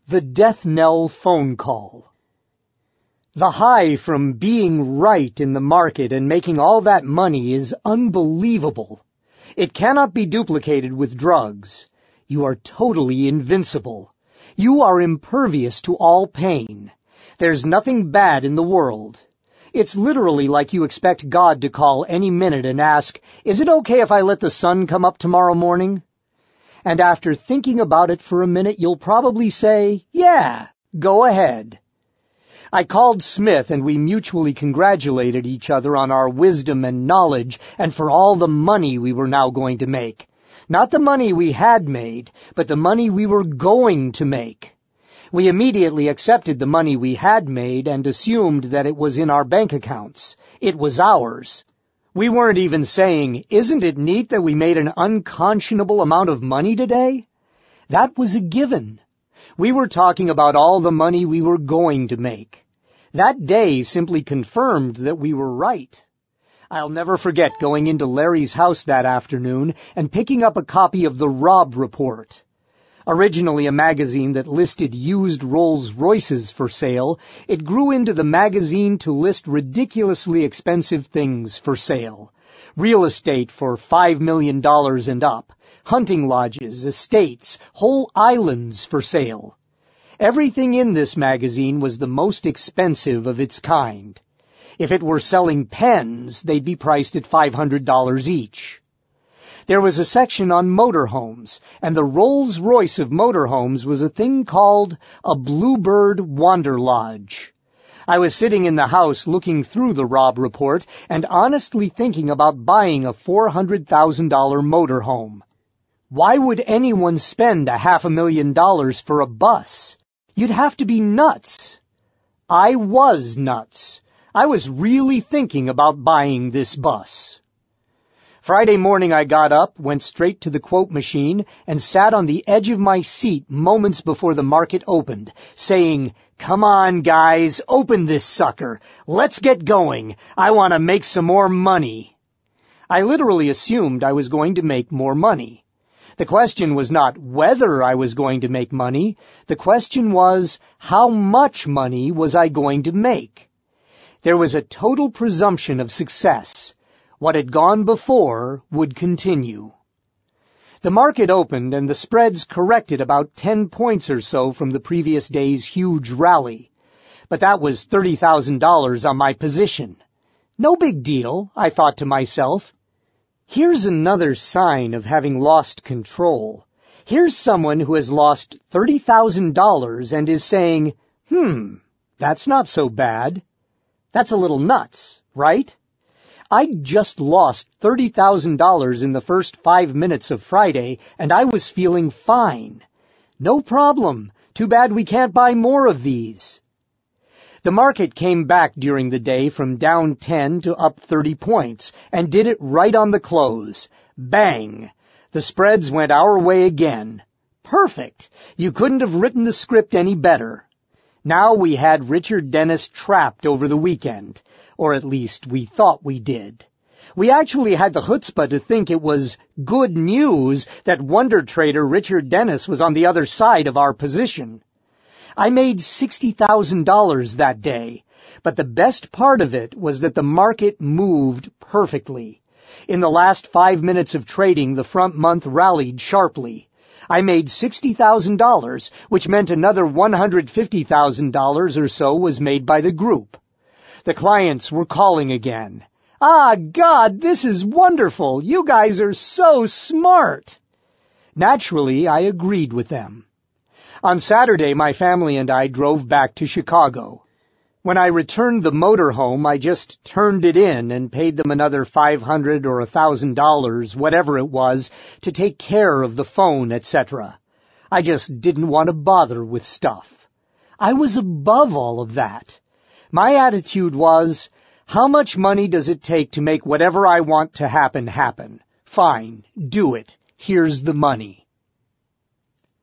The Death Knell Phone Call. The high from being right in the market and making all that money is unbelievable. It cannot be duplicated with drugs. You are totally invincible. You are impervious to all pain. There's nothing bad in the world. It's literally like you expect God to call any minute and ask, "Is it okay if I let the sun come up tomorrow morning?" And after thinking about it for a minute, you'll probably say, "Yeah, go ahead." I called Smith and we mutually congratulated each other on our wisdom and knowledge and for all the money we were now going to make. Not the money we had made, but the money we were going to make. We immediately accepted the money we had made and assumed that it was in our bank accounts. It was ours. We weren't even saying, "Isn't it neat that we made an unconscionable amount of money today?" That was a given. We were talking about all the money we were going to make. That day simply confirmed that we were right. I'll never forget going into Larry's house that afternoon and picking up a copy of the Robb Report. Originally a magazine that listed used Rolls-Royces for sale, it grew into the magazine to list ridiculously expensive things for sale. Real estate for $5 million and up, hunting lodges, estates, whole islands for sale. Everything in this magazine was the most expensive of its kind. If it were selling pens, they'd be priced at $500 each. There was a section on motorhomes, and the Rolls-Royce of motorhomes was a thing called a Bluebird Wanderlodge. I was sitting in the house looking through the Robb Report and honestly thinking about buying a $400,000 motorhome. Why would anyone spend $500,000 for a bus? You'd have to be nuts. I was nuts. I was really thinking about buying this bus. Friday morning I got up, went straight to the quote machine, and sat on the edge of my seat moments before the market opened, saying, "Come on, guys, open this sucker. Let's get going. I want to make some more money." I literally assumed I was going to make more money. The question was not whether I was going to make money. The question was, how much money was I going to make? There was a total presumption of success. What had gone before would continue. The market opened and the spreads corrected about 10 points or so from the previous day's huge rally. But that was $30,000 on my position. No big deal, I thought to myself. Here's another sign of having lost control. Here's someone who has lost $30,000 and is saying, that's not so bad. That's a little nuts, right? I just lost $30,000 in the first 5 minutes of Friday, and I was feeling fine. No problem. Too bad we can't buy more of these. The market came back during the day from down 10 to up 30 points, and did it right on the close. Bang! The spreads went our way again. Perfect! You couldn't have written the script any better. Now we had Richard Dennis trapped over the weekend. Or at least we thought we did. We actually had the chutzpah to think it was good news that wonder trader Richard Dennis was on the other side of our position. I made $60,000 that day, but the best part of it was that the market moved perfectly. In the last 5 minutes of trading, the front month rallied sharply. I made $60,000, which meant another $150,000 or so was made by the group. The clients were calling again. "Ah, God, this is wonderful. You guys are so smart." Naturally, I agreed with them. On Saturday, my family and I drove back to Chicago. When I returned the motorhome, I just turned it in and paid them another $500 or $1,000, whatever it was, to take care of the phone, etc. I just didn't want to bother with stuff. I was above all of that. My attitude was, how much money does it take to make whatever I want to happen happen? Fine, do it. Here's the money.